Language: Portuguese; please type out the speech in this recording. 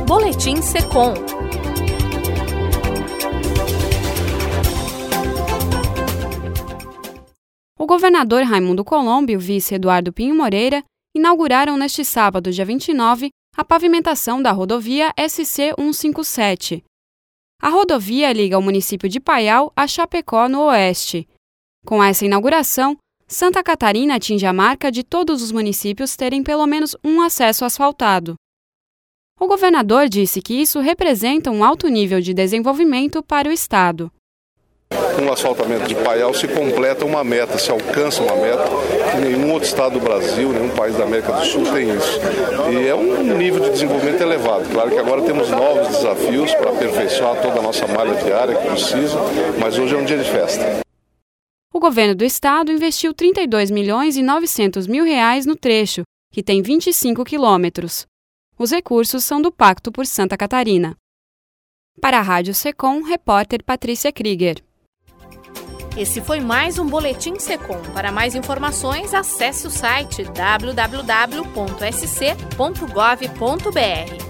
Boletim Secom. O governador Raimundo Colombo e o vice Eduardo Pinho Moreira inauguraram neste sábado, dia 29, a pavimentação da rodovia SC-157. A rodovia liga o município de Paial a Chapecó, no oeste. Com essa inauguração, Santa Catarina atinge a marca de todos os municípios terem pelo menos um acesso asfaltado. O governador disse que isso representa um alto nível de desenvolvimento para o estado. Com o asfaltamento de Paial se completa uma meta, se alcança uma meta que nenhum outro estado do Brasil, nenhum país da América do Sul tem isso. E é um nível de desenvolvimento elevado. Claro que agora temos novos desafios para aperfeiçoar toda a nossa malha viária que precisa, mas hoje é um dia de festa. O governo do estado investiu R$ 32.900.000 no trecho, que tem 25 quilômetros. Os recursos são do Pacto por Santa Catarina. Para a Rádio Secom, repórter Patrícia Krieger. Esse foi mais um Boletim Secom. Para mais informações, acesse o site www.sc.gov.br.